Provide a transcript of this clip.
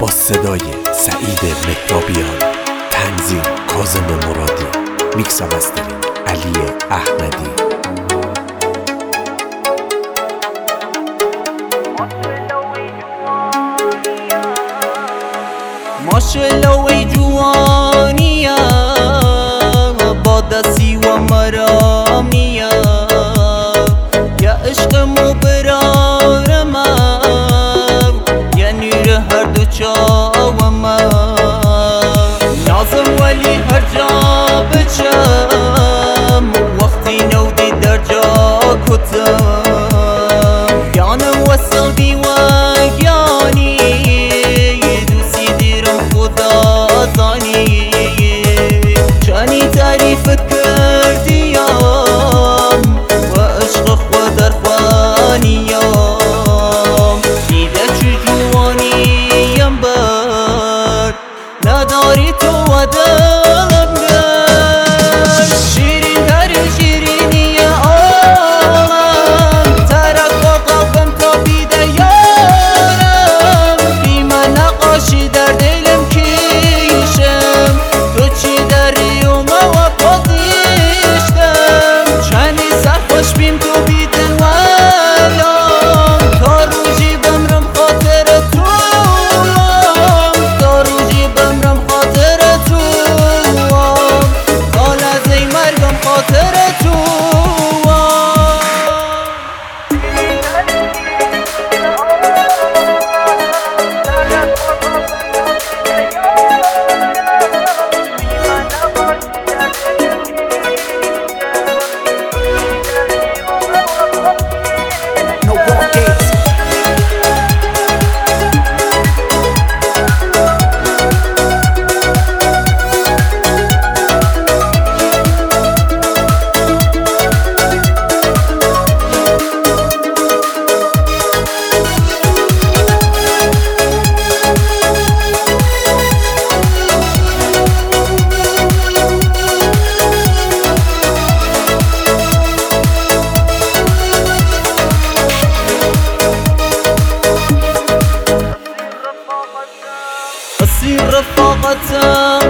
با صدای سعید مهرابیان، تنظیم کاظم مرادی، میکس و مسترینگ علی احمدی. ماشالله وی جوانیا با دستی و مرامیا یا عشق مبرارم یا نور هر دو چاوم نازم ولی هر جا بچم وقتی نودی در جا کتم یانم وصل بی و یانی چانی تعریفت کردیم و عشق خود در خوانیم دیده چو جوانیم بر نداری تو و دلم گر شیرین در شیرینی آم ترک با قلبم تا بیده یارم بی من نقاشی در دلم کیشم تو چی داری و ما پادیشتم چنی سرخوش بیم تو بیدن ولام تا روزی بمرم خاطر تو تا روزی بمرم خاطر تو تا لحظه مرگم خاطر تو اسیر رفاقتم